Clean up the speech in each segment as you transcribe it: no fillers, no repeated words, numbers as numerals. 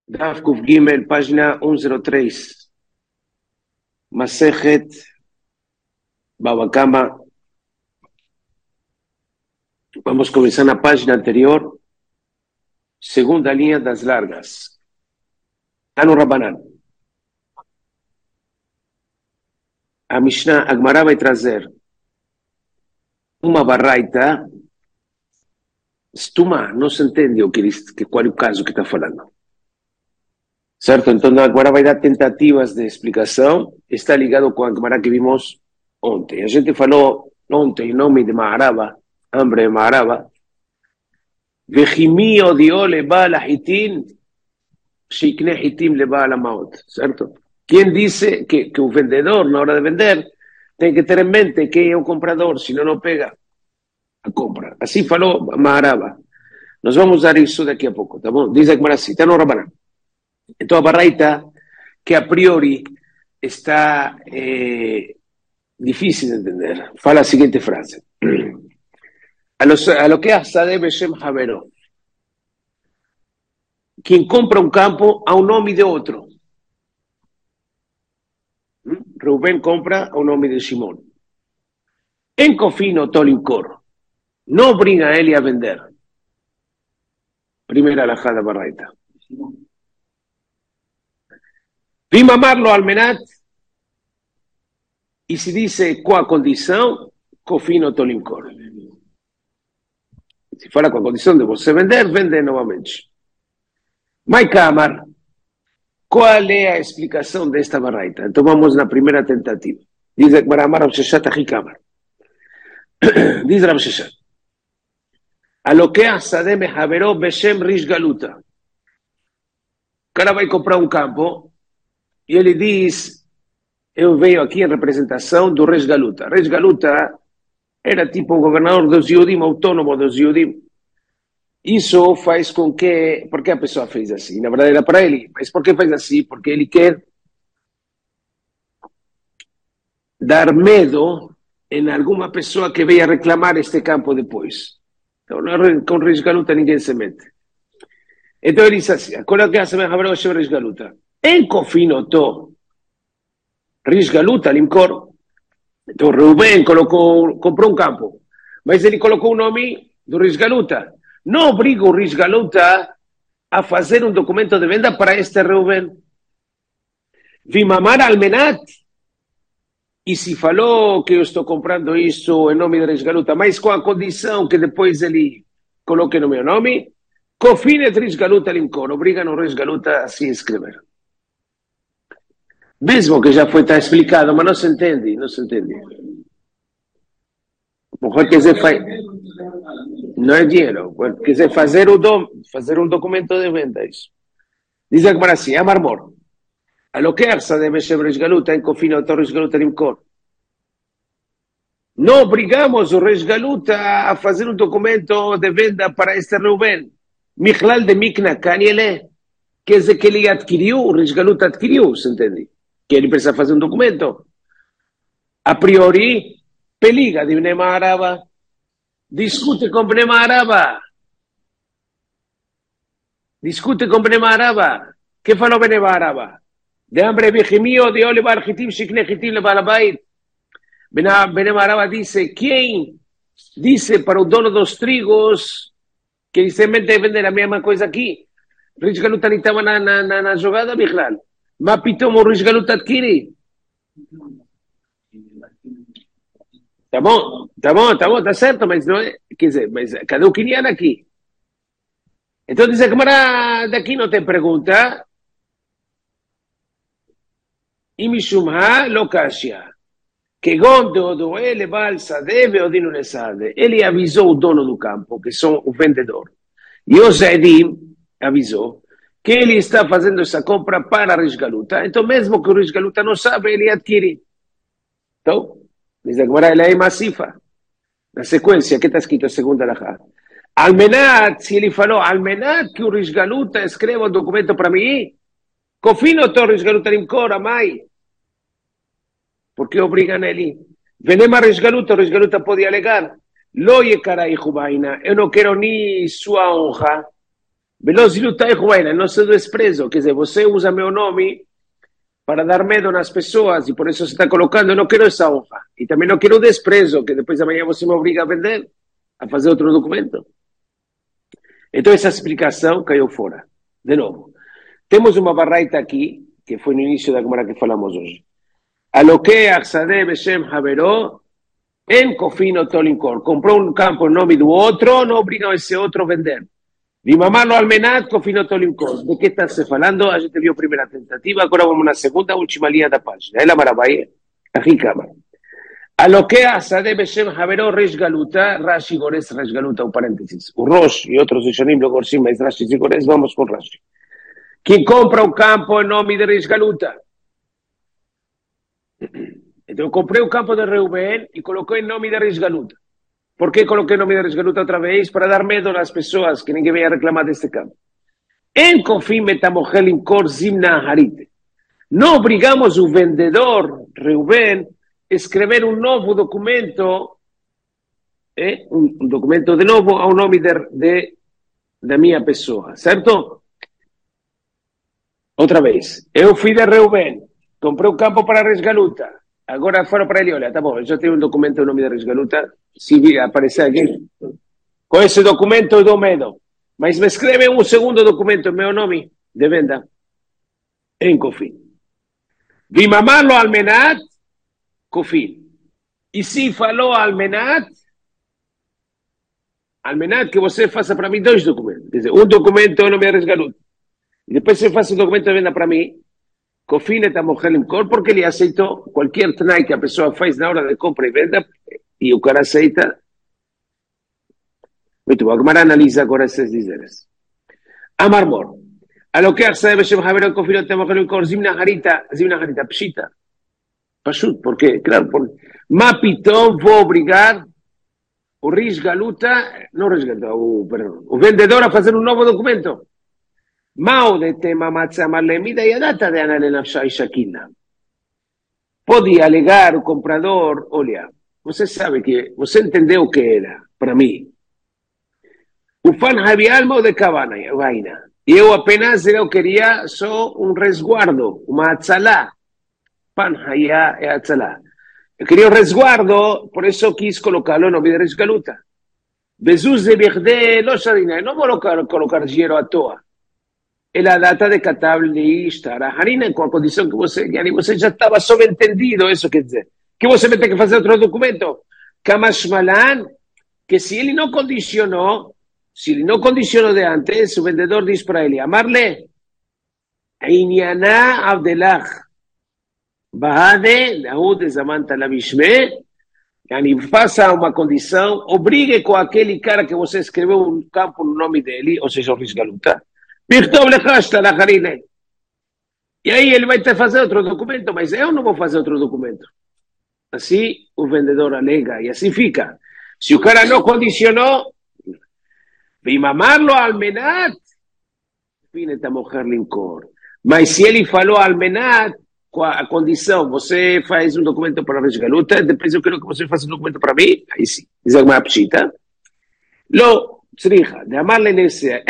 Daf Kuf Gimel, página 103. Masejet Baba Kama. Vamos comenzar na página anterior, segunda linha das largas. Tano Rabanan. A Mishnah, a Gemara vai trazer uma baraita. Stuma, não se entende qual é o caso que está falando. Certo? Então a Gemara vai dar tentativas de explicação. Está ligado com a Gemara que vimos ontem. A gente falou ontem em nome de Maharaba, hambre de Maharaba. Vechimi odiou levar a hitin, shikne hitim levar a maot. Certo? Quem disse que o vendedor, na hora de vender, tem que ter em mente quem é o comprador, senão não pega a compra. Assim falou Maharaba. Nós vamos usar isso daqui a pouco, tá bom? Diz a Gemara assim, está no Rabanan. Então a baraita, que a priori está difícil de entender, fala a seguinte frase. A lo que Sadeh Beshem Havero. Quem compra um campo ao nome de outro. Reuben compra ao nome de Shimon. En Cofino Tolincor. Não obriga a ele a vender. Primeira alajá da baraita. Vim amarlo al menat, e se dice com a condição, Cofino Tolincor. Se fala com a condição de você vender, vende novamente. Mai Kamar, qual é a explicação desta baraita? Então vamos na primeira tentativa. Diz a Gemara Rav Sheshat Achi Kamar. Diz Rav Sheshat. Alokea Sadeh Mehavero Beshem Rish Galuta. O cara vai comprar um campo e ele diz, eu venho aqui em representação do Rish Galuta. Rish Galuta era tipo o governador dos Yudim, autônomo dos Yudim. Isso faz com que... Por que a pessoa fez assim? Na verdade era para ele. Mas por que faz assim? Porque ele quer dar medo em alguma pessoa que venha reclamar este campo depois. Então, com Rish Galuta ninguém se mete. Então ele diz assim, aquilo que hace Mehavero Beshem Rish Galuta. En Cofinoto, Rish Galuta, Limcor. Então Reuben comprou um campo, mas ele colocou o nome do Rish Galuta. Não obriga o Rish Galuta a fazer um documento de venda para este Reuben. Vimamar almenat. E se falou que eu estou comprando isso em nome do Rish Galuta, mas com a condição que depois ele coloque no meu nome, Cofine Rish Galuta Limcor. Obriga no Rish Galuta a se inscrever. Mesmo que já foi tá explicado, mas não se entende, não se entende. Quer dizer, não é dinheiro, quer dizer, fazer um documento de venda, isso. Diz a Gemara assim, Amarmor, a lo que arsa de Beshem Rish Galuta em Cofino to Rish Galuta Limcor. Não obrigamos o Rish Galuta a fazer um documento de venda para este Reuben. Michlal de Mikna Kaniele, quer dizer que ele adquiriu, o Rish Galuta adquiriu, se entende? Que ele precisa fazer um documento. A priori, peliga de Bnei Maharaba. Discute com Bnei Maharaba. Discute com Bnei Maharaba. Que falou Bnei Maharaba? De hambre vejimio, de ole bar hitim, shikne hitim le balabait. Bnei Maharaba disse, quem disse para o dono dos trigos que ele se mente vender a mesma coisa aqui? Rish Galuta nem estava na jogada, Bichlal. Mas pitom o Rish Galuta adquire. Tá bom, tá certo, mas não é, quer dizer, mas cadê o Kinyan aqui? Então diz a Gemara, daqui não tem pergunta. E Mishumha Lokashia. Que gondo ele vai Sadeh veodino le Sadeh. Ele avisou o dono do campo, que são o vendedor. E o Zedim avisou que ele está fazendo essa compra para Rish Galuta. Então, mesmo que o Rish Galuta não sabe, ele adquire. Então, diz agora ele é massifa. Na sequência, que está escrito a segunda alajá. Almenat, se ele falou, almenat que o Rish Galuta escreva um documento para mim, Cofino to Rish Galuta Limcor, amai. Porque obrigam ele. Venema Rish Galuta, o Rish Galuta pode alegar. Lo yekarai hubaina, eu não quero nem sua honra. Velozilutai ruena, não se desprezo. Quer dizer, você usa meu nome para dar medo nas pessoas e por isso você está colocando, eu não quero essa honra. E também não quero o desprezo, que depois amanhã você me obriga a vender, a fazer outro documento. Então essa explicação caiu fora. De novo, temos uma barraita aqui, que foi no início da Gemara que falamos hoje. Aloqueach Sadeh Beshem Haveró en Kofino Tolinkor. Comprou um campo em nome do outro, não obriga esse outro a vender. Vimamalo Almenat Kofino Tolinkor. De que está se falando? A gente viu a primeira tentativa, agora vamos na segunda, última linha da página. É a maravilha. Aqui, câmara. Aloqueach Sadeh Beshem Haveró Resh Galuta, Rashi Gores Resh Galuta, um parênteses. O Rosh e outros Rishonim lo Gorsim, mas Rashi e Gores, vamos com Rashi. Quem compra um campo em nome de Resh Galuta? Então eu comprei o campo de Reuben e coloquei em nome de Resh Galuta. Por que coloquei o nome de Resh Galuta outra vez? Para dar medo às pessoas, que ninguém venha reclamar deste campo. Em Kofim Metamohelim Kor Zimna Harite. Não obrigamos o vendedor, Reuben, a escrever um novo documento, um documento de novo ao nome da minha pessoa, certo? Outra vez. Eu fui de Reuben, comprei o campo para Resh Galuta. Agora falo para ele, olha, tá bom, eu já tenho um documento em nome de Resh Galuta, se aparecer aqui, com esse documento eu dou medo, mas me escreve um segundo documento em meu nome de venda, em Kofim. Vimamalo Almenat, Kofim. E se falou Almenat que você faça para mim dois documentos, quer dizer, um documento em nome de Resh Galuta, e depois você faça um documento de venda para mim, Kofim Metamohelim Kor, porque ele aceitou qualquer tnai que a pessoa faz na hora de compra e venda, e o cara aceita. Muito bom, a Gemara analisa agora esses dizeres. Amar Mor. Aloqueach Sadeh Beshem Haveró Kofim Metamohelim Kor, Zimna Harita, Pshita. Pashut, porque, claro, ma pitom vou obrigar o Resh Galuta, não Resh Galuta, o vendedor a fazer um novo documento. Mao de tema matzamarlemida e a data de analenafshai shakina. Pode alegar o comprador, olha, você sabe que, você entendeu o que era, para mim. O fan alma de cabana, vaina. Eu apenas eu queria só um resguardo, uma atzalá. Fan é atzalá. Eu queria um resguardo, por isso quis colocá-lo no nome de Resh Galuta. Bezuz de Berde, não vou colocar dinheiro à toa. É a data de Katabli Harina, com a condição que você já estava subentendido, isso quer dizer, que você vai ter que fazer outro documento. Kamashmalan, que se ele não condicionou de antes, o vendedor diz para ele, amarle, Inyaná Abdelach, Bahade, Laúd Zamanta Labishme, faça uma condição, obrigue com aquele cara que você escreveu um campo no nome dele, ou seja, o Resh Galuta, e aí ele vai ter que fazer outro documento, mas eu não vou fazer outro documento. Assim o vendedor alega, e assim fica. Se o cara não condicionou, Vimamarlo Almenat, Fineta Moher Lincor. Mas se ele falou Almenat, com a condição, você faz um documento para a Resh Galuta, depois eu quero que você faça um documento para mim, aí sim, isso é uma pshita. Lo, tzricha, de amarle nesse...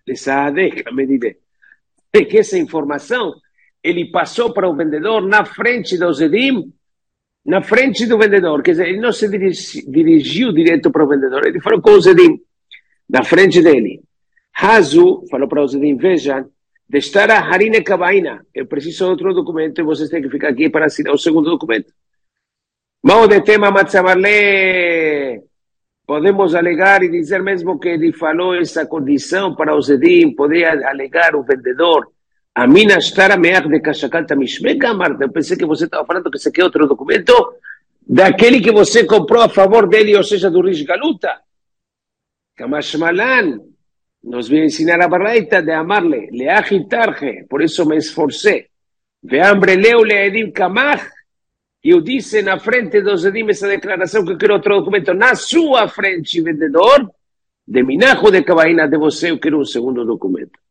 que essa informação ele passou para o vendedor na frente do Zedim, na frente do vendedor, quer dizer, ele não se dirigiu direto para o vendedor, ele falou com o Zedim, na frente dele. Hazu falou para o Zedim, veja, de estar a Harine Kabaina, eu preciso de outro documento e vocês têm que ficar aqui para assinar o segundo documento. Mão de tema Matzamarle. Podemos alegar e dizer mesmo que ele falou essa condição para o Zedim, poderia alegar o vendedor. A mina estar a mear de Kashakanta Mishmeka, Marta. Eu pensei que você estava falando que esse aqui é outro documento daquele que você comprou a favor dele, ou seja, do Resh Galuta. Kamashmalan nos veio ensinar a barraita de amarle, leachitarje, por isso me esforcei. Veambre leu leedim kamach. E eu disse na frente dos Zedim essa declaração que eu quero outro documento na sua frente, vendedor, de Minacho de Kabaina de você, eu quero um segundo documento.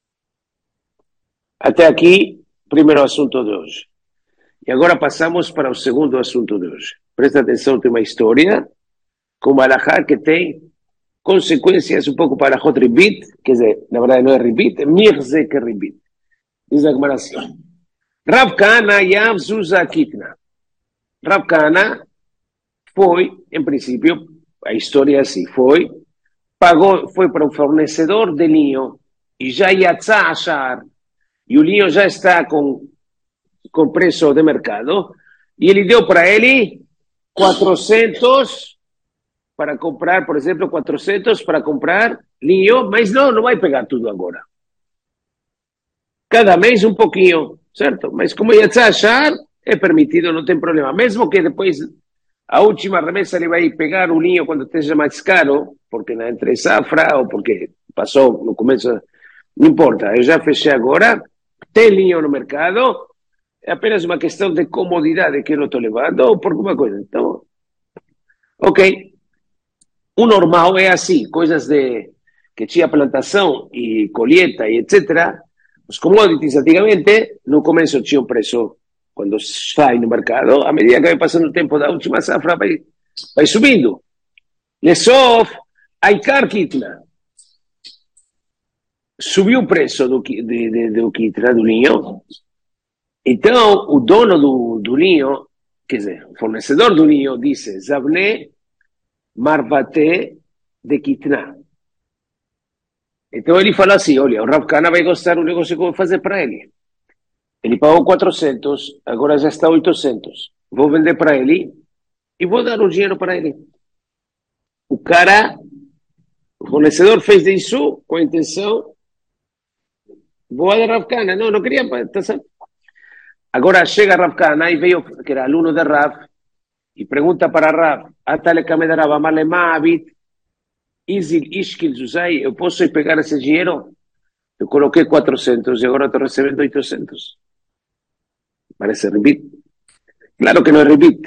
Até aqui, primeiro assunto de hoje. E agora passamos para o segundo assunto de hoje. Presta atenção, tem uma história com Malachá que tem consecuencias un poco para Hot Ribit, que la verdad no es Ribit, es Mirze que Ribit. Dice la Gemara así. Rav Kahana Yav Zuza Kitna. Rav Kahana foi, en principio, a historia así, fue para un fornecedor de linho y ya yatzá ashar, y el linho ya está con precio de mercado, y él dio para él 400 para comprar, por ejemplo, 400 para comprar linho, mas no va a pegar todo ahora. Cada mes un poquito, ¿cierto? Mas como yatzá ashar, es permitido, no tem problema. Mesmo que después a última remesa le va a pegar un linho cuando esteja más caro, porque na entre safra o porque pasó no começo, no importa, eu já fechei agora, tem linho no mercado, é apenas uma questão de comodidade que eu não estou levando ou por alguma coisa. Então, ok. O normal é assim, coisas de que tinha plantação e colheita e etc. Os commodities antigamente no começo tinham preço quando sai no mercado, a medida que vai passando o tempo da última safra vai subindo. Lesof, Aikar Kitna. Subiu o preço do Kitna, do linho. Então, o dono do linho, quer dizer, o fornecedor do linho, disse, Zavne Marvate de Kitna. Então ele fala assim, olha, o Rav Kahana vai gostar do negócio que eu vou fazer para ele. Ele pagou 400, agora já está 800. Vou vender para ele e vou dar o dinheiro para ele. O fornecedor fez isso com a intenção, vou dar Rav Kahana. Não queria, tá certo? Agora chega Rav Kahana e veio, que era aluno de Rav, e pergunta para Rav, Atale Kamedarav Amale Ma'abit, Izil Ishkil Zuzai, eu posso ir pegar esse dinheiro? Eu coloquei 400 e agora estou recebendo 800. Parece Ribit. Claro que no es Ribit.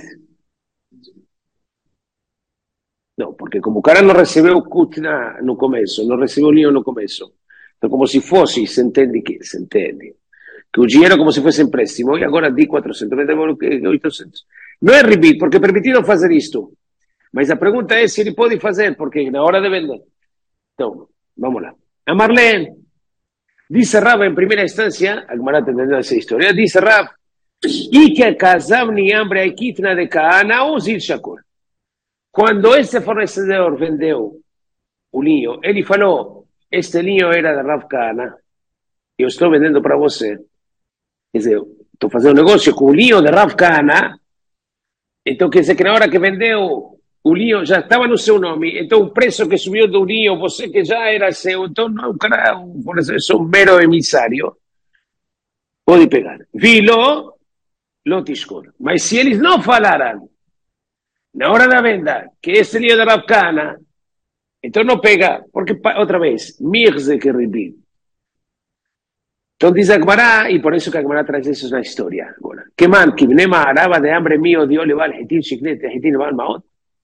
No, porque como o cara não recebeu Kutna no começo, não recebeu linho no começo, então como se fosse, se entende que o dinheiro como se fosse empréstimo, e agora di 400, vendemos 800. Não é Ribit, porque é permitido fazer isto. Mas a pergunta é se ele pode fazer, porque na hora de vender. Então, vamos lá. A Marlene, dice Rav en primera instancia, a Gemara está entendiendo esa historia, dice Rav, y que Kazam ni hambre hay kitna de Kahana o Zil Shakor. Cuando ese fornecedor vendeu o linho, ele falou, este linho era de Rav Kahana, eu estou vendendo para você. Quer dizer, estou fazendo negócio com o linho de Rav Kahana, então quer dizer que na hora que vendeu o linho já estava no seu nome, então o preço que subiu do linho, você que já era seu, então não, o cara, é um mero emissário, pode pegar. Vilo, Lotishkor. Mas se eles não falaram, na hora da venda, que esse linho de Rav Kahana, então não pega, porque, outra vez, Mirze que Ribit. Então diz a Gemara, e por isso que a Gemara traz isso na história agora. Que man, que Bnema Araba de hambre mío, dio levar Hitin Shiknet, Hitin levar Maot.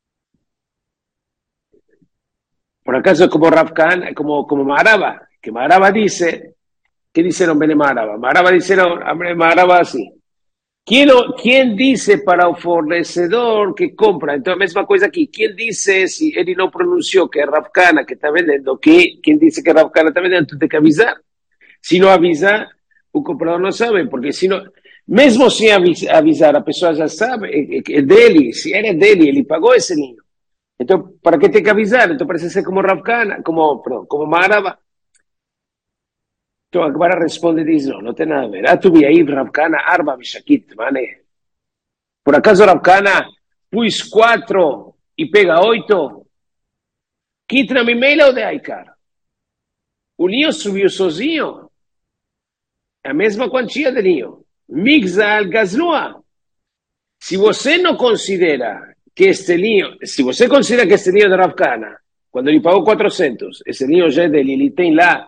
Por acaso como Rav Kahana, como Maharaba, que Maharaba dice, ¿qué dijeron Bene Maharaba? Maharaba dijeron, Maharaba así. ¿Quién dice para el fornecedor que compra? Entonces, misma cosa aquí. ¿Quién dice si él no pronunció que es Rav Kahana que está vendiendo? ¿Quién dice que Rav Kahana está vendiendo? Tú tienes que avisar. Si no avisa, el comprador no sabe, porque si no, mesmo sin avisar, a pessoa já sabe, é dele, se era dele, ele pagou esse linho. Então, para que tem que avisar? Então, parece ser como Rav Kahana, como Maharaba. Então, agora responde e diz, não tem nada a ver. Tu vi aí, Rav Kahana, Arba Mishakit, mane. Por acaso Rav Kahana pus 4 e pega 8? Kitna Mimela ou de Aikar? O linho subiu sozinho. É a mesma quantia de linho. Migzal Gazlua. Se você não considera que este linho, se você considera que este linho de Rav Kahana, quando ele pagou 400, esse linho já é dele, ele tem lá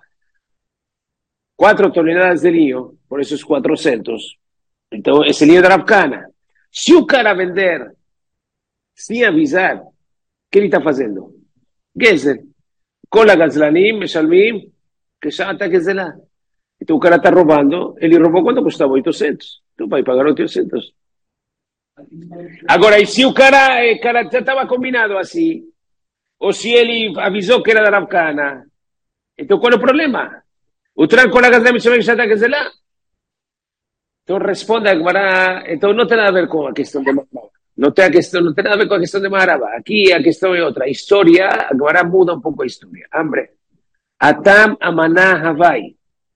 4 toneladas de linho, por esses 400. Então, esse linho de Rav Kahana. Se o cara vender sem avisar, o que ele está fazendo? Gezer. Cola Gazlanim, Meshalmim, que já está Gezelá. Então, o cara está roubando, ele roubou quando custava 800. Então, vai pagar 800. Agora, e se o cara já estava combinado assim, ou se ele avisou que era da Rav Kana. Então qual é o problema? O tranco na casa da Mishnah já está que lá. Então responde a Gemara, então não tem nada a ver com a questão de Maraba. Não tem nada a ver com a questão de Maraba. Aqui a questão é outra. A história, a Gemara muda um pouco a história. Hambre. Atam Amaná Havai.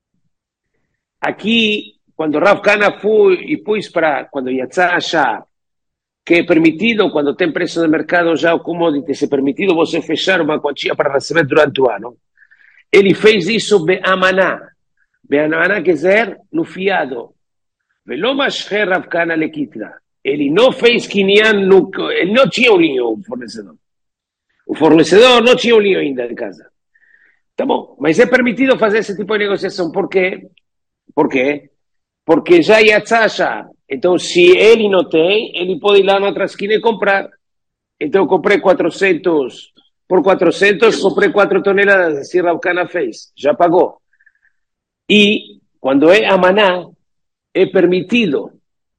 Aqui, quando Rav Kana foi e pôs para, quando Yatzá achar que é permitido, quando tem preço no mercado já o commodity, se é permitido você fechar uma quantia para receber durante o ano. Ele fez isso Be'amaná. Be'amaná quer dizer no fiado. Veló mashcher Rav Kana lekitra. Ele não fez quinyan, ele não tinha um linho, o fornecedor. O fornecedor não tinha um linho ainda em casa. Tá bom, mas é permitido fazer esse tipo de negociação. Por quê? Por quê? Porque já ia achar. Então, se ele não tem, ele pode ir lá na outra esquina e comprar. Então, eu comprei 400, por 400, comprei 4 toneladas, assim Rav Kana fez, já pagou. E, quando é amaná, é permitido,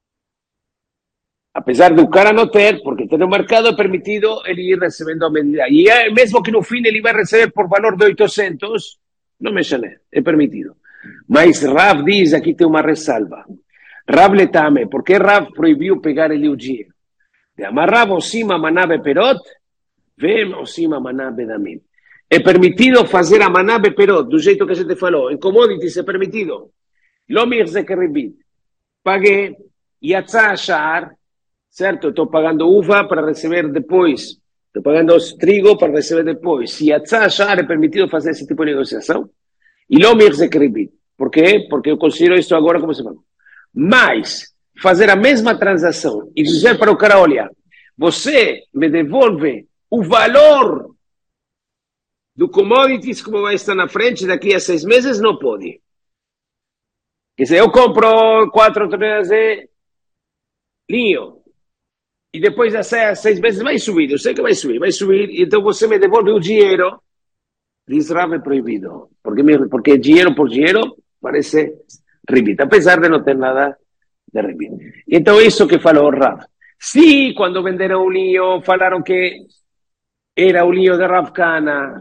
apesar do cara não ter, porque tem no mercado, é permitido ele ir recebendo a medida. E mesmo que no fim ele vai receber por valor de 800, não me chame, é permitido. Mas Rav diz, aqui tem uma ressalva. Rav letame, porque Rav proibiu pegar ele o dinheiro. De amarrar osima manabe perot, vem osima manabe damim. É permitido fazer a manabe perot, do jeito que a gente falou. Em commodities é permitido. Lo mirze que repite. Paguei, yatzá achar, certo? Estou pagando uva para receber depois. Estou pagando trigo para receber depois. Se yatzá achar é permitido fazer esse tipo de negociação. E lo mirze que repite. Por quê? Porque eu considero isso agora como se fala. Mas, fazer a mesma transação e dizer para o cara, olha, você me devolve o valor do commodities como vai estar na frente daqui a 6 meses, não pode. Quer dizer, eu compro 4 toneladas de linho e depois de 6 meses vai subir, eu sei que vai subir, então você me devolve o dinheiro. Diz Rav é proibido, porque dinheiro por dinheiro parece repita, apesar de não ter nada de repita. Então, isso que falou Rav. Se quando venderam o linho falaram que era o linho de Rav Kana.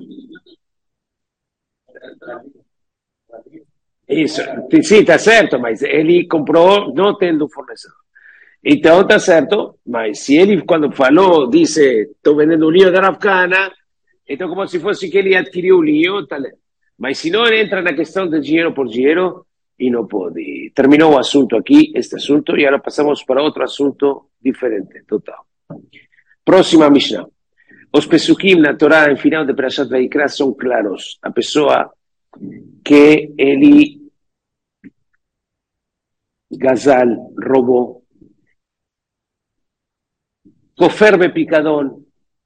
Isso, sim, está certo, mas ele comprou não tendo fornecedor. Então, está certo, mas se ele, quando falou, disse, estou vendendo o linho de Rav Kana, então como se fosse que ele adquiriu o linho, tal. Mas se não, entra na questão de dinheiro por dinheiro, e não pode. Terminou o assunto aqui, este assunto, e agora passamos para outro assunto diferente, total. Próxima Mishnah. Os pesukim na Torá, em final de Parashat Vaikra, são claros. A pessoa que ele, gazal, roubou, cofer bepicadón.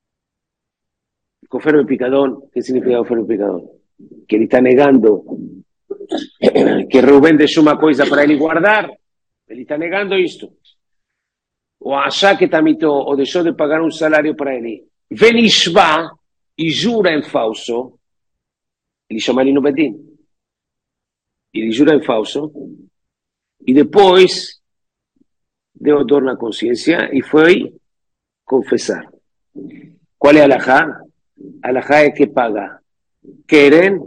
Cofer bepicadón, ¿qué significa cofer bepicadón? Que ele está negando que Rubén deixou uma coisa para ele guardar, ele está negando isto. Ou achar que tamitou, ou deixou de pagar um salário para ele. Venishvá, e jura em falso, ele chama ele no Bedin. Ele jura em falso, e depois deu dor na consciência e foi confessar. Qual é a alahá? A alahá é que paga. Querem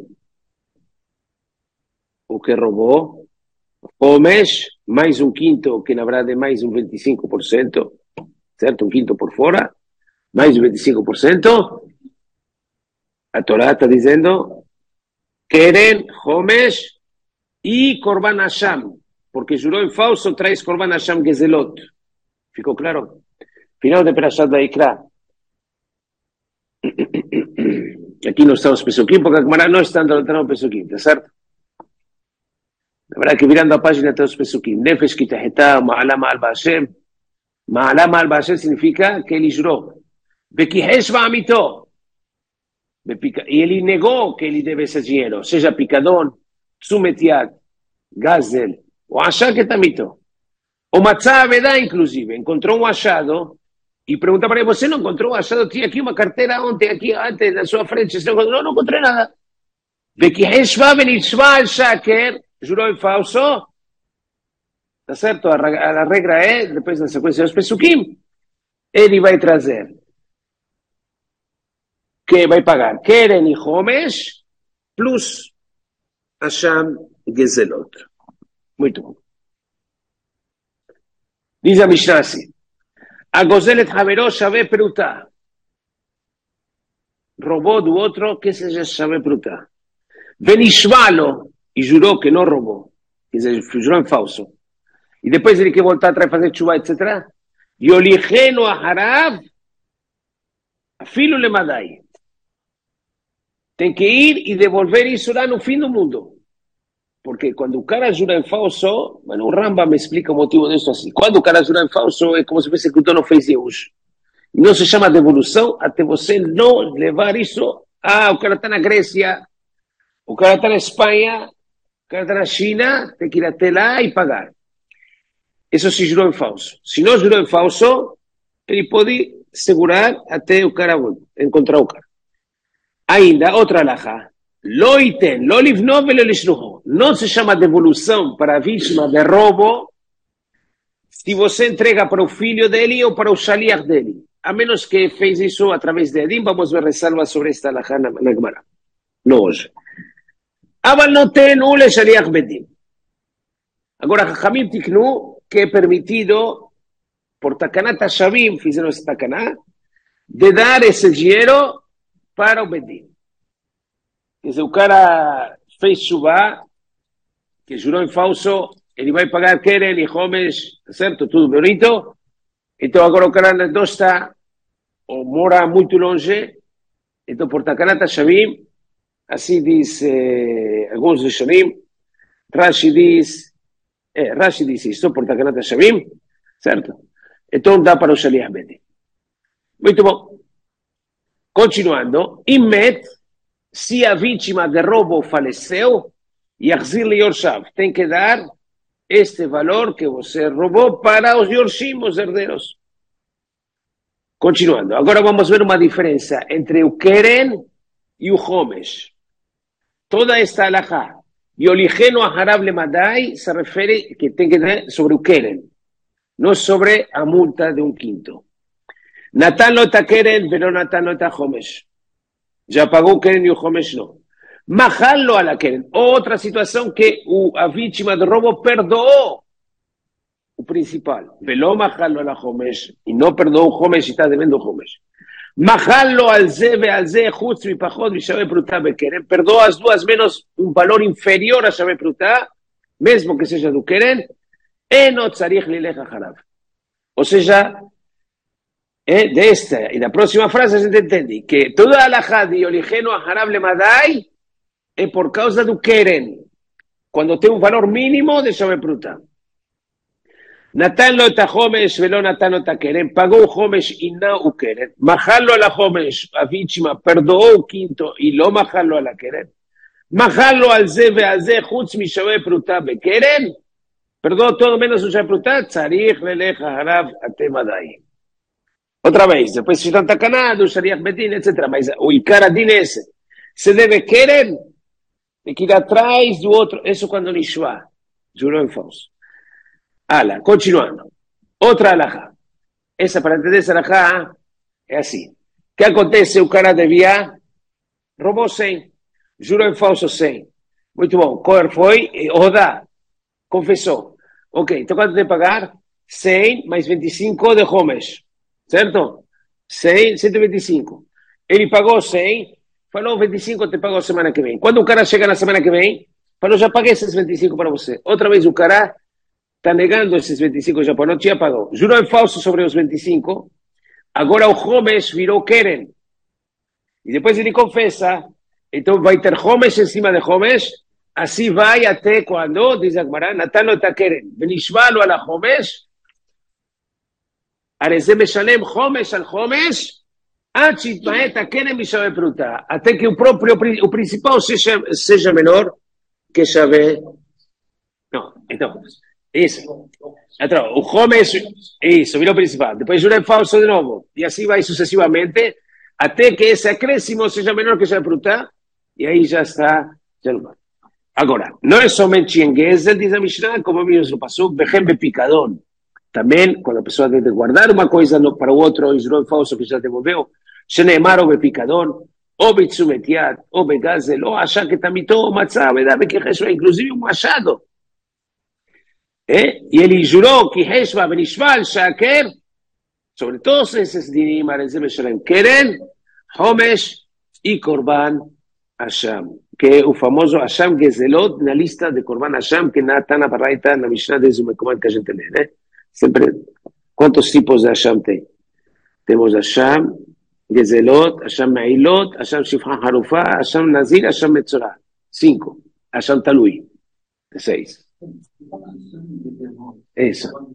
o que roubou, o mês, mais um quinto, que na verdade é mais um 25%, certo? Um quinto por fora, mais um 25%. A Torá está dizendo, querem Homesh e Korban Hashem, porque jurou em falso, traz Korban Hashem Gezelot. Ficou claro? Final de Parashat Vaikra. Aqui não estão os pesukim, porque a Gemara não está no pesukim, está certo? Na verdade que virando a página tem os pesukim. Nefesh kitaheta ma'ala ma'al ba'ashem. Ma'ala ma'al ba'ashem significa que ele jurou. Bekihesh ba'amito. E ele negou que ele deve esse dinheiro, seja picadón, tzumetiat, gazel, ou achar que tamito. O matzah avedá, inclusive, encontrou um achado e pergunta para ele, você não encontrou um achado? Tinha aqui uma carteira ontem, aqui antes, na sua frente, você não encontrou? Não encontrei nada. Bekihesh ba'amito al-shaker, jurou em falso, tá certo? A regra é, depois na sequência dos pesukim, ele vai trazer que vai pagar Keren e Homesh plus Asham Gezelot. Muito bom. Diz a Mishnah assim, a Gozelet Haveró Shaveh Perutá. Roubou do outro, que seja Shaveh Perutá. Venishvalo, e jurou que não roubou. Quer dizer, jurou em falso. E depois ele quer voltar atrás fazer chuva, etc. Yolicheno Aharav, afilo lemadai. Tem que ir e devolver isso lá no fim do mundo. Porque quando o cara jura em falso, bueno, o Rambam me explica o motivo disso assim. Quando o cara jura em falso, é como se fosse que o dono fez Deus. E não se chama devolução até você não levar isso. Ah, o cara está na Grécia, o cara está na Espanha, o cara está na China, tem que ir até lá e pagar. Isso se jurou em falso. Se não jurou em falso, ele pode segurar até o cara encontrar o cara. Ainda, outra alahá. Lo iten, lo livnov e lo lishnuho. Não se chama devolução para a vítima de roubo se você entrega para o filho dele ou para o shaliach dele. A menos que fez isso através de Edim. Vamos ver ressalvas sobre esta alahá na Gemara. Não hoje. Aval não tem o shaliach bedim. Agora, Chachamim tiknu que é permitido, por takanat hashavim, fizeram esse takaná, de dar esse dinheiro para o bedim. Quer dizer, o cara fez chuvá, que jurou em falso, ele vai pagar Keren e Homesh, certo? Tudo bonito. Então agora o cara não está, ou mora muito longe, então por takanat hashavim, assim diz alguns Rishonim, Rashi diz isso, por takanat hashavim, certo? Então dá para o shaliach bedim. Muito bom. Continuando, Imet, se a vítima de roubo faleceu, Yachzir Yorshav, tem que dar este valor que você roubou para os Yorshim, os herdeiros. Continuando, agora vamos ver uma diferença entre o Keren e o Homesh. Toda esta alahá, Yolicheno Aharav Lemadai, se refere que tem que dar sobre o Keren, não sobre a multa de quinto. Natan lo ta Keren, pero Natan lo ta Homesh. Já pagou o Keren e o Homesh não. Mahalo a la Keren. Outra situação que a vítima do roubo perdoou o principal. Veló mahalo a la Homesh. E não perdoou o Homesh e está devendo o Homesh. Mahalo al ze ve al ze chutz mi pachot mi Shaveh Perutá be Keren. Perdoa as duas menos valor inferior a Shaveh Perutá, mesmo que seja do Keren. Eno tzarich lilech acharav. Ou seja, desta e da próxima frase a gente entende que toda a alahá de Yolicheno Aharav Lemadai é por causa do Keren, quando tem valor mínimo de Shaveh Perutá. Natan lo ta Homesh velo Natan lo ta Keren, pagou o Homesh e não o Keren. Mahalo a la Homesh, a vítima perdoou o quinto e lo mahalo a la Keren. Mahalo al ze ve al ze chutz mi Shaveh Perutá be Keren, perdoou todo menos o Shaveh Perutá, tzarich lelech aharav atem adai. Outra vez, depois se estão tacanados, shaliach bedim, etc. Mas o Ikar Din é esse. Se deve Keren, tem que ir atrás do outro. Isso quando Nishua jurou em falso. Ala, continuando. Outra alahá. Essa, para entender essa alahá, é assim. O que acontece? O cara devia, roubou 100, jurou em falso 100. Muito bom. Qual foi? Odá, confessou. Ok, então quanto tem que pagar? 100 mais 25 de Homesh. Certo? 100, 125. Ele pagou 100, falou 25, te pago semana que vem. Quando o cara chega na semana que vem, falou, já paguei esses 25 para você. Outra vez o cara está negando esses 25, já não tinha pagado. Jurou em falso sobre os 25, agora o Homesh virou Keren. E depois ele confessa, então vai ter Homesh em cima de Homesh, assim vai até quando, diz a Gemara, Natan lo ta Keren, venishvalo a la Homesh, הרי זה משלם חומש על חומש, עד שיתמעט הקרן משווה פרוטה. até que o principal seja menor que Shaveh. Não, então, isso. Então, o Homesh, isso, virou principal. Depois jura em falso de novo. E assim vai sucessivamente, até que esse acréscimo seja menor que Shaveh Perutá, e aí já está. Agora, não é somente em Gezel, diz a Mishnah, como vimos no Pasuk, Bechem Bepicadón. Também, quando a pessoa deve guardar uma coisa para o outro, e jurou em falso que já devolveu, Sheneemar ou Bepicadón, o Bitsumetiat, o Begazel, o allá que tamitó Matzah, ¿verdad? Que Heshva, inclusive un machado. Y él juró que Heshva, Benishval, Shaker, sobre todos esos dinim, Keren, Homesh y Korban Hashem, que el famoso Hashem Gezelot, una lista de Korban Hashem que nada tan aparraita en la Mishnah de Zumekoman que a gente lee, Siempre, ¿cuántos tipos de Hashem tenemos? Hashem Gezelot, Hashem Meilot, Hashem Shifran Harufa, Hashem Nazir, Hashem Metzorah. 5. Hashem Talui. 6. Eso.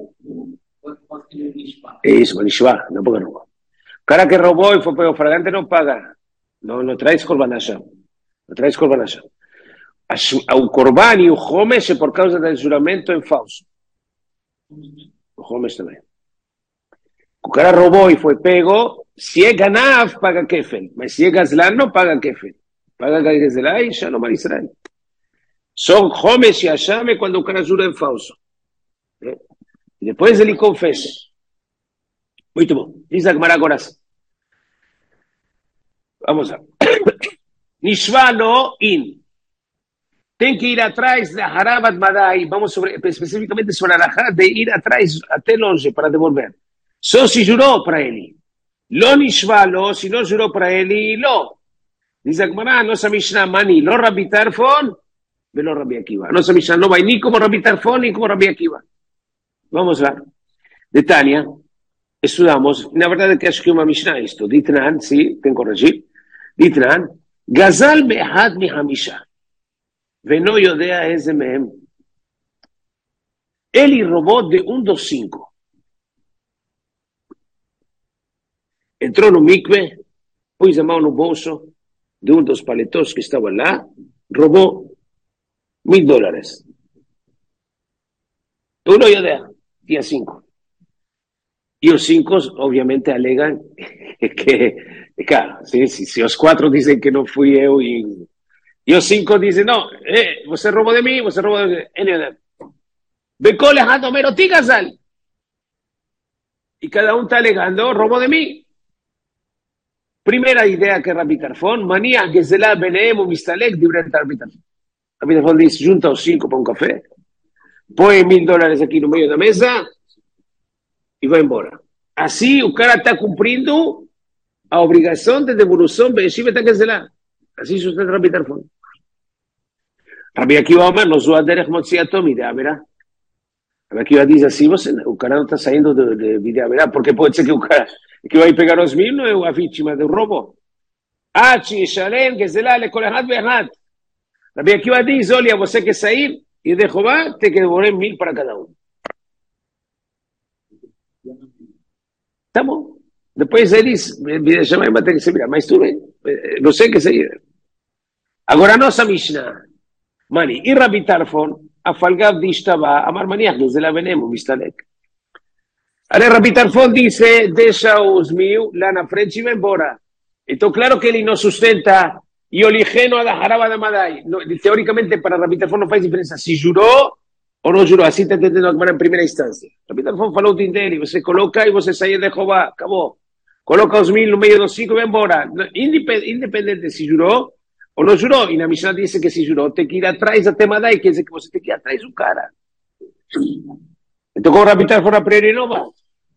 Eso, Nishva, no porque robó. Cara que robó y fue pego fragante no paga. No traes Korban Hashem. No traes Korban Hashem. A un Korban y un Homesh por causa del juramento en falso. Un Homesh también. O cara robó y fue pego, si es ganaf, paga kefel. Mas si es gazlan, no paga kefel. Paga gazlan y ya no mal Israel. Son Homesh y Hashem cuando o cara jura en falso. Y después ele confesa. Muy bien. Dice a Gemara agora. Vamos a Nishva no in. Tem que ir atrás de Harabat Madai. Vamos especificamente sobre la Harabat de ir atrás até longe para devolver. Só se jurou para ele. Lo Nishva lo, se não jurou para ele, lo. Dice a Gemara, nossa Mishnah mani, lo Rabbi Tarfon, velo Rabbi Akiva. Nossa Mishnah no vai ni como Rabbi Tarfon ni como Rabbi Akiva. Vamos a ver. De Tania, estudamos, na verdade que acho que uma Mishnah é isto. Ditnan, sim, tem que corrigir. Ditnan, Gazal me'ahad mihamisha. Veno yodea eze mehem. Ele robou de dos 5. Entrou no mikve, pôs a mão no bolso de dos paletós que estava lá, roubou $1,000. Uno yodea, tinha 5. E os 5, obviamente, alegam que, claro, se os 4 dizem que não fui eu e os 5 dizem, não, você roubou de mim, você roubou de mim. Becó lejando meroti Gazal. E cada um está alegando, roubou de mim. Primeira ideia que Rabbi Tarfon, mania Gezelá Beneem o Mistalek, diferente Rabbi Tarfon. Rabbi Tarfon diz, junta os 5 para um café, põe $1,000 aqui no meio da mesa e vai embora. Assim, o cara está cumprindo a obrigação de devolução Be'eshiv et Gezelá. Assim sustenta Rabbi Tarfon. Rabbi Akiva Omer, no sua derech motziato midea verá. Rabbi Akiva diz assim, o cara não está saindo de midea verá, porque pode ser que o cara que vai pegar os 1,000 não é a vítima do roubo. Achi, Shalem, Gezelá, lekol echad ve'echad. Rabbi Akiva diz, olha, você quer sair e de Jeová, tem que devolver 1,000 para cada um. Tá bom. Depois eles chamam e bater que se virar. Mas tudo bem. Você que sair. Agora, a nossa Mishnah. Mani, e Rabbi Tarfon, a falgav d'ishtava, amar maniach, Gezelá venemo, mistalek. Aí Rabbi Tarfon disse, deixa os 1,000 lá na frente e vai embora. Então, claro que ele não sustenta e o ligeno da Haraba da Madai. Teoricamente, para Rabbi Tarfon não faz diferença se jurou ou não jurou. Assim está entendendo agora em primeira instância. Rabbi Tarfon falou o dele, você coloca e você sai de Jeová, acabou. Coloca os 1,000 no meio dos 5 e vai embora. Independente se jurou ou não jurou. E na Mishnah diz que se jurou, tem que ir atrás até Madai, quer dizer que você tem que ir atrás do cara. Então, como Rabbi Tarfon a priori não vai.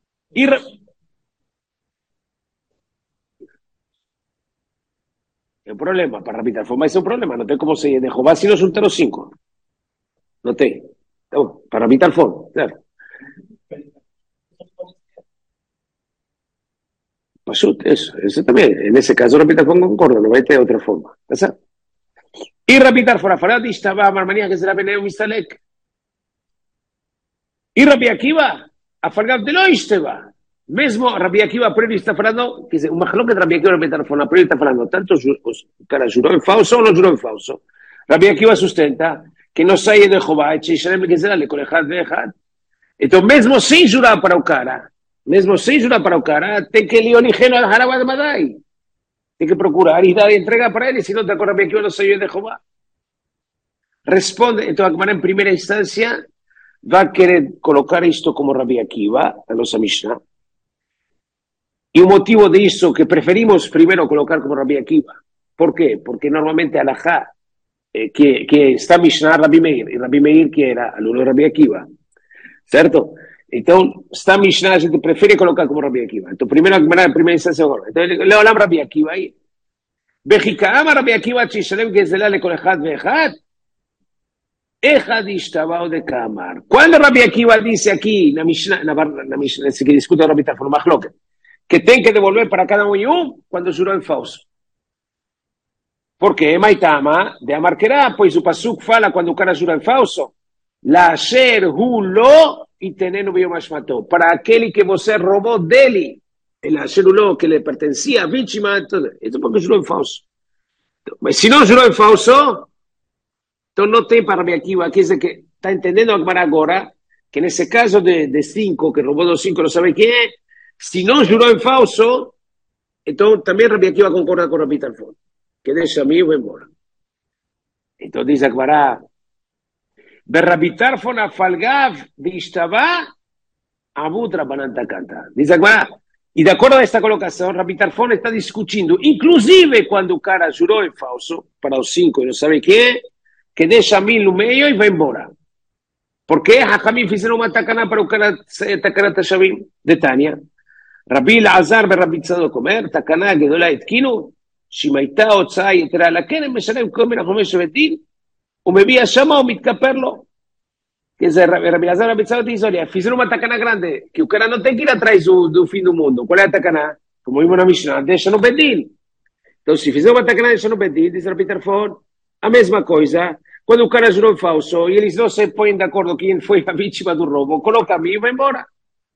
É um problema para Rabbi Tarfon, mas é um problema. Não tem como sair de Jeová se não juntar os 5. Não tem. Então, para Rabbi Tarfon, claro. Eso también. En ese caso, Rabbi Tarfon concorda, no va a tener otra forma. ¿Está? Y Rabbi Tarfon, a falar de Ishtava, Marmanía, que será Beneo Mistalek. Y Rabbi Akiva, a falar de lo Ishtava. Mesmo Rabbi Akiva, a priori está falando, que un majlón que Rabbi Akiva Rabbi Tarfon, a priori está falando, tanto o cara juró en falso o no juró en falso. Rabbi Akiva sustenta que no sai de Jehová, que será le colejad de Ejad. Entonces, mesmo sin jurar para o cara, tem que ir ligeno al Haraba de Madai. Tem que procurar y dar entrega para él, y si no te acuerdas que no soy de Jehová. Responde, entonces, en primera instancia, va a querer colocar esto como Rabbi Akiva, a los Mishnah. E o motivo disso que preferimos primeiro colocar como Rabbi Akiva. Por quê? Porque normalmente Alajá, que está Mishnah Rabbi Meir, e Rabbi Meir que era aluno de Rabbi Akiva, certo? Então, está Mishnah, a gente prefere colocar como Rabbi Akiva. Então, primeiro, a primeira instância agora. Então, לעולם Rabbi Akiva aí. בחיקאם רבי עקיבא שישלם גזלה לכל אחד ואחד, אחד השתבע דקאמר. Quando Rabbi Akiva dice aqui na Mishnah, que discute o Rabbi Tarfon, Machloket, que tem que devolver para cada um e um quando jurou em falso. Porque Maitama, de Amarquerá, pois o Pasuk fala quando o cara jura em falso, Lasher hu lo itenenu biomashmato, para aquele que você roubou dele, el Asher hu lo que le pertencia à vítima, então porque jurou em falso. Mas se não jurou em falso, então não tem para Rabbi Akiva, quer dizer que está entendendo agora, que nesse caso de cinco, que roubou dos cinco, não sabe quem é, se não jurou em falso, então também Rabbi Akiva concorda com Rabbi Tarfon, que deixa a mim e vai embora. Então diz Agmará, Rabbi Tarfon afalgav de Ishtabá, Abud Rabbanan Takanta. Diz Agmará, e de acordo a esta colocação, Rabbi Tarfon está discutindo, inclusive quando o cara jurou em falso, para os cinco e não sabe quem é, que deixa a mil no meio e vai embora. Porque Hachamim fizeram uma takaná para o cara sair takaná Tashavim de Tânia. Rabbi Elazar ורבי צדוק אומר, תקנה גדולה התקינו, שאם הייתה הוצאה יתרה לקרן, משלם כל מן החומש בית דין, ומביא השמה ומתכפר לו. Quer dizer, Rabbi Elazar ורבי צדוק diz, olha, fizeram uma takaná grande, que o cara não tem que ir atrás do fim do mundo. Qual é a takaná? Como vimos na Mishnah, deixa no beit din. Então, se fizer uma takaná, deixa no beit din, diz Rabbi Tarfon, a mesma coisa, quando o cara jurou falso, e eles não se põem de acordo quem foi a vítima do roubo, coloca a mim e vai embora.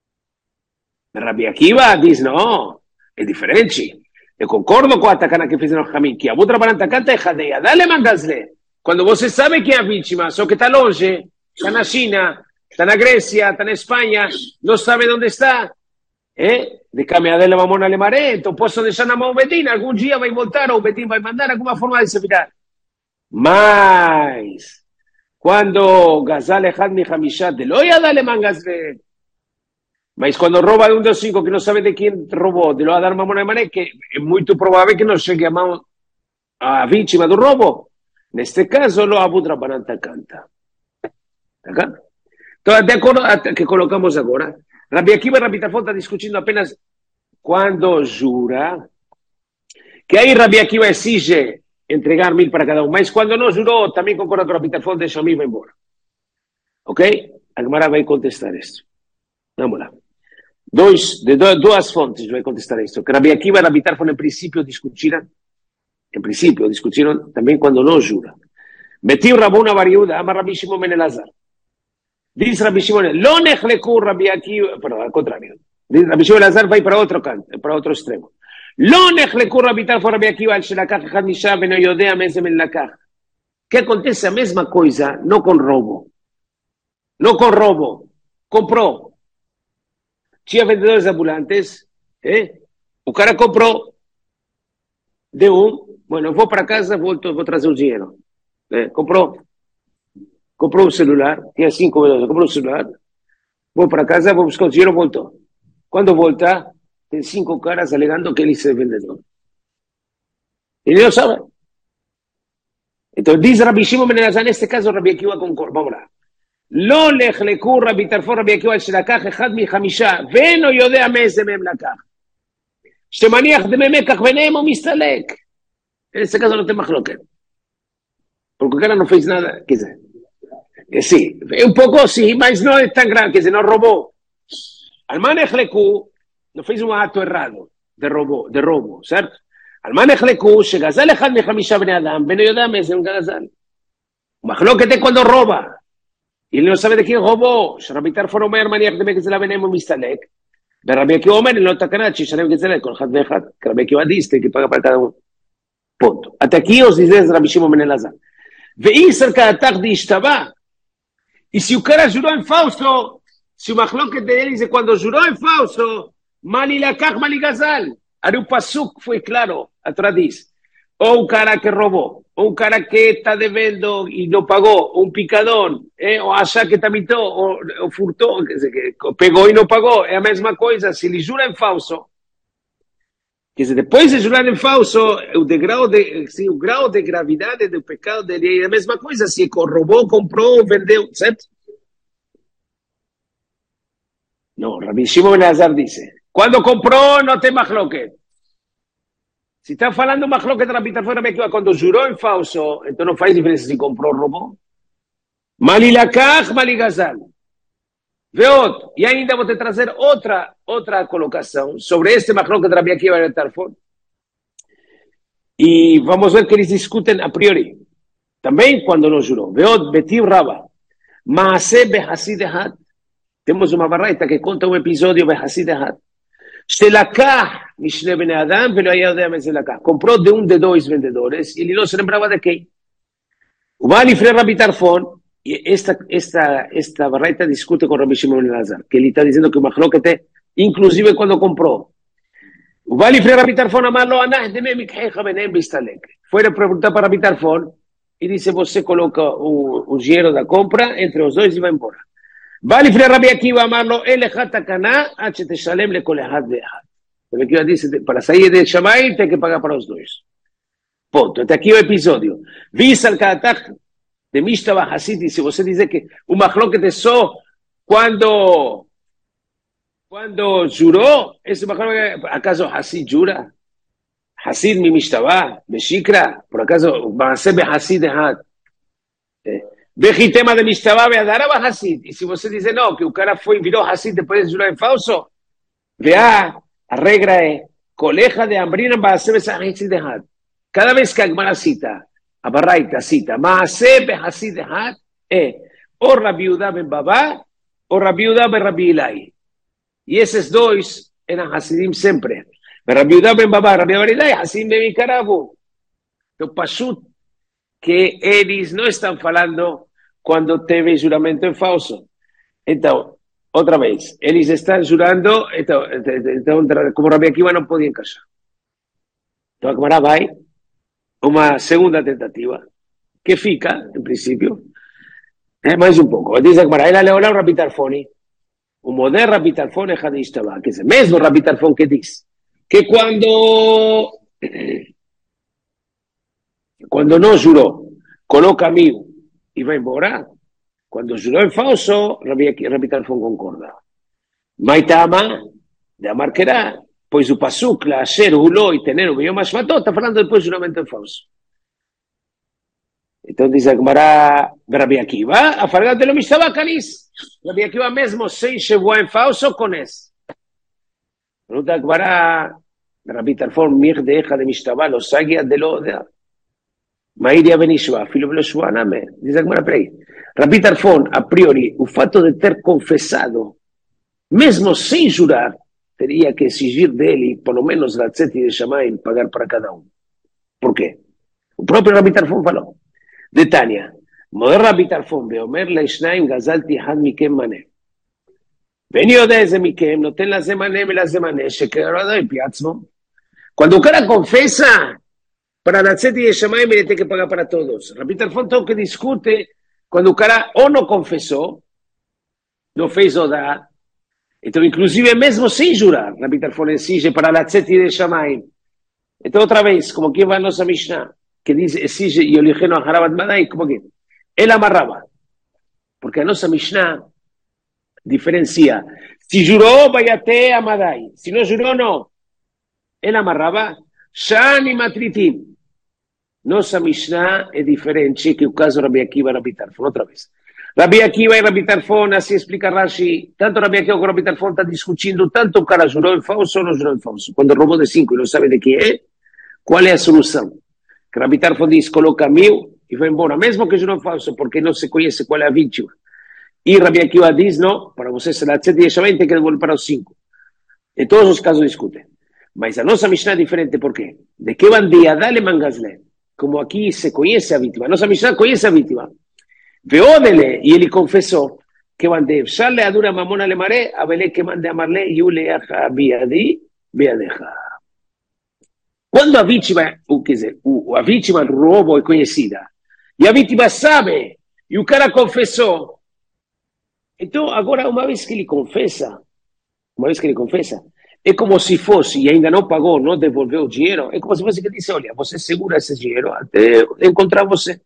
Rabbi Akiva diz, não, é diferente. Eu concordo com a takana que fizeram o Hamim, que a outra barantacanta é jadeia. Dale mangasle. Quando você sabe quem é a vítima, só que está longe, está na China, está na Grécia, está na Espanha, não sabe onde está, de caminhar a mamona le maré, então posso deixar na mão o Betim, algum dia vai voltar, ou o Betim vai mandar alguma forma de se virar. Mas, quando Gazal Echad mi Hamishat, de loia dale mangasle. Mas quando rouba de dos cinco que não sabe de quem roubou, de lá dar uma mão mané, que é muito provável que não chegue a mão a vítima do roubo. Neste caso, não Abud Rabbanan Takanta. Então, de acordo que colocamos agora, Rabbi Akiva e Rabbi Tarfon está discutindo apenas quando jura, que aí Rabbi Akiva exige entregar 1000 para cada um, mas quando não jurou, também concorda com Rabbi Tarfon, deixa 1000 e vai embora. Ok? A Gemara vai contestar isso. Vamos lá. Duas fontes vai contestar isso. Que Rabbi Akiva e Rabbi Tarfon, em princípio, discutiram também quando não jura. Metiu Rabuna Bariuda, ama Rabbi Shimon ben Elazar. Diz Rabbi Shimon, lo nechleku Rabbi Akiva, perdão, ao contrário. Diz Rabbi Shimon ben Elazar vai para outro canto, para outro extremo. Lo nechleku Rabbi Tarfon Rabbi Akiva, al shelakach echad misha veno yodea mezem el lakach. Que acontece a mesma coisa, não com roubo. Não com roubo. Comprou. Tinha vendedores ambulantes, o cara comprou, deu bueno, vou para casa, vou trazer o dinheiro. Comprou um celular, tinha 5 vendedores, comprou um celular, vou para casa, vou buscar o dinheiro, voltou. Quando volta, tem 5 caras alegando que ele é vendedor. Ele não sabe. Então, diz Rabbi Shimon ben Elazar, neste caso, Rabbi Akiva concorda. Vamos lá. לא לחלקו רבי טרפון רבי עקיבא שלקח אחד מחמישה ואינו יודע מאיזה מהם לקח. שמניח דמי מקח ביניהם הוא מסתלק. Nesse caso não tem מחלוקת. Porque o cara não fez nada, quer dizer, sim, um pouco sim, mas não é tão grave, quer dizer, não roubou. Alman echleku não fez um ato errado de roubo, certo? Alman echleku שגזל אחד מחמישה בני אדם ואינו יודע מאיזה הם גזל. מחלוקת é quando rouba. E ele não sabe de quem roubou. Rabbi Tarfon אומר, מניח דמי גזלה ביניהם הוא מסתלק. ורבי עקיבא אומר, לא תקנה, שישלם גזלה כל אחד ואחד. כי רבי עקיבא diz, tem que pagar para cada um. Ponto. Até aqui os dizeres de Rabbi Shimon ben Elazar. ואיסר כעתך דהשתבע. E se o cara jurou em falso, se o מחלוקת deles é quando jurou em falso, mali לקח, mali gazal. Aí o pasuk foi claro, a Torá diz. Ou um cara que roubou, ou um cara que está devendo e não pagou, ou um picador, ou achar que tamitou, ou furtou, quer dizer, que pegou e não pagou, é a mesma coisa. Se ele jura em falso, Quer dizer, depois de jurar em falso, o grau de gravidade do pecado dele é a mesma coisa, se roubou, comprou, vendeu, certo? Não, Rabbi Shimon Ben Elazar disse, quando comprou, não tem machloket. Se está falando machloket, Rabbi Tarfon, Rabbi Akiva, quando jurou em falso, então não faz diferença se comprou ou roubou. Malilakach, maligazal. Veot, e ainda vou te trazer outra colocação sobre este machloket Rabbi Akiva e Rabbi Tarfon. E vamos ver que eles discutem a priori. Também quando não jurou. Veot, betiv raba. Maase behassid ehad. Temos uma barraita que conta um episódio behassid ehad. Stelakah mishne bnei adam velo היה יודע מזה לקח. Comprou de de dois vendedores e ele não se lembrava de quem. O Bali Frei Rabbi Tarfon, e esta barraita discute com Rabbi Shimon Ben Elazar, que ele está dizendo que o machloket é inclusive quando comprou. O Bali Frei Rabbi Tarfon amarlo anah deme mikhecha benem bistalek. Foi perguntar para Rabbi Tarfon e disse, você coloca o dinheiro da compra entre os dois e vai embora. Bali Frei Rabbi Akiva amarlo elecha takana ad sheteshalem lekol ehad ve'ehad. Rabbi Akiva disse, para sair de Shammai tem que pagar para os dois. Ponto. Até aqui o episódio. Visa al Karatach de Mishtaba Hassid, se você dizer que o machloket é só quando jurou, esse machloket, acaso Hassid jura? Hassid mi Mishtaba, Beshikra, por acaso Maaseh Hassid ehad. Bechitema de Mishtaba Beadaraba Hassid. E se você dizer não, que o cara virou Hassid depois de jurar em falso, vea, a regra é coleja de Ambrina Maaseh Hassid ehad. Cada vez que a Gemara cita, a Baraita cita, Maaseh Hassid ehad, o Rabbi Yehuda ben Baba, o Rabbi Yehuda ben Rabbi Ilai. E esses dois eram Hasidim sempre. Rabbi Yehuda ben Baba, Rabbi Yehuda ben Ilai, Hasidim ben Mikarabu. Então, Pashut, que eles não estão falando quando teve juramento em falso. Então, outra vez, eles estão jurando, então como Rabbi Akiva não podia encaixar. Então, a Gemara vai uma segunda tentativa, que fica, em princípio, mais um pouco. Diz a Gemara, ela leu o Rabbi Tarfoni, o moderno Rabbi Tarfon é Hadish Tabá, que é o mesmo Rabbi Tarfon que diz que quando não jurou, coloca mil e vai embora. Quando jurou em falso, Rabbi Tarfon concorda. Maitama, de Amarquerá, pois o Pasuk, la Asher, Huló e Tenero, Beyom Hashmatot, está falando depois do juramento em falso. Então diz a Gemara, Rabbi Akiva, a farga de lo Mishtaba Kanis. Rabbi Akiva mesmo sem Shevuah em falso, conhece. Pergunta a Gemara, Rabbi Tarfon, mir de Echa de Mishtaba, lo sagia de lo de... Mairia Benishua, filho de Shua, name. Diz a Gemara, peraí. Rabbi Tarfon, a priori, o fato de ter confessado, mesmo sem jurar, teria que exigir dele, pelo menos, a tzeti de Shammai, pagar para cada um. Por quê? O próprio Rabbi Tarfon falou. De Tânia, Moder Rabbi Tarfon, Beomer Leishnaim, Gazalti Han Mikem Mané. Veni odeze Mikem, no ten la Zemané, me la Zemané, Shekerado e Piatzmo. Quando o cara confessa, para la tzeti de Shammai, ele tem que pagar para todos. Rabbi Tarfon tem que discute quando o cara ou não confessou, não fez odá. Então, inclusive, mesmo sem jurar, Rabbi Tarfon exige para la tzeti de Shammai. Então, outra vez, como que vai a nossa Mishnah, que diz, exige, e oligeno a Harabat Madai, como que? Ele amarrava. Porque a nossa Mishnah diferencia. Se jurou, vai até a Madai. Se não jurou, não. Ele amarrava. Shan e Matritim. Nossa Mishnah é diferente que o caso Rabbi Akiva e Rabbi Tarfon. Outra vez. Rabbi Akiva e Rabbi Tarfon, assim explica Rashi, tanto Rabbi Akiva como Rabbi Tarfon está discutindo, tanto o cara jurou em falso ou não jurou em falso. Quando roubou de 5 e não sabe de que é, qual é a solução? Que Rabbi Tarfon diz, coloca 1000 e vai embora, mesmo que jurou em falso, porque não se conhece qual é a vítima. E Rabbi Akiva diz, não, para você ser a tzeti de Shammai, tem que devolver para os 5. Em todos os casos discutem. Mas a nossa Mishnah é diferente, por quê? De que bandia dale mangasle. Como aqui se conhece a vítima. A nossa Mishnah conhece a vítima. Veódele, e ele confessou que mande, Shale adura mamona le mare, abele que mande amarle, e o leaja biadi, biadeja. Quando a vítima, quer dizer, a vítima do roubo é conhecida, e a vítima sabe, e o cara confessou, então agora uma vez que ele confessa, é como se fosse, e ainda não pagou, não devolveu o dinheiro, é como se fosse que disse, olha, você segura esse dinheiro até encontrar você.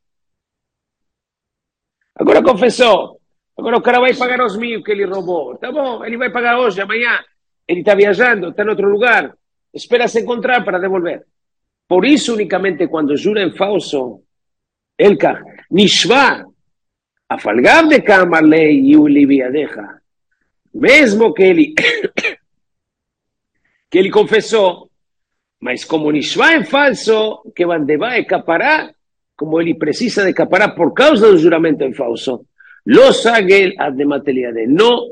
Agora confessou, agora o cara vai pagar os 1.000 que ele roubou, tá bom, ele vai pagar hoje, amanhã, ele está viajando, está em outro lugar, espera se encontrar para devolver. Por isso, unicamente quando jura em falso, Elka, Nishva, a falgar de cama lei e o libiadeja, mesmo que ele confessou, mas como Nishva em falso, que Vandevá é capará, como ele precisa de capará por causa do juramento em falso, lo sagel ad de materiade,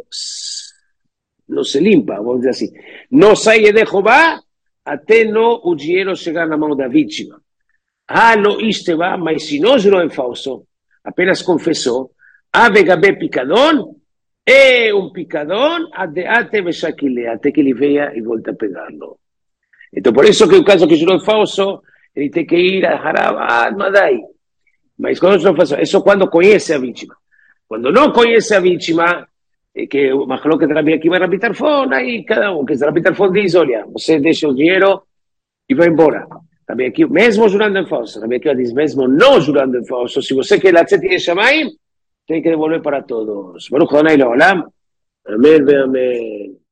não se limpa, vamos dizer assim, não sai de Jeová até não o dinheiro chegar na mão da vítima. Ah, não, isto vai, mas se não jurou em falso, apenas confessou, avegabé picadão, é um picadão, até que ele venha e volte a pegá-lo. Então, por isso que o caso que jurou em falso, ele tem que ir a Harabad, Madai. Mas quando não faz isso, quando conhece a vítima. Quando não conhece a vítima, que o Mahlok de Rabi Akiva e Rabi Tarfon, aí cada um, que Rabi Tarfon diz, olha, você deixa o dinheiro e vai embora. Rabi Akiva, mesmo jurando em falso, Rabi Akiva diz, mesmo não jurando em falso, se você quer lacet e Shamayim, tem que devolver para todos. Baruch Adonai Leolam. Amém, amém.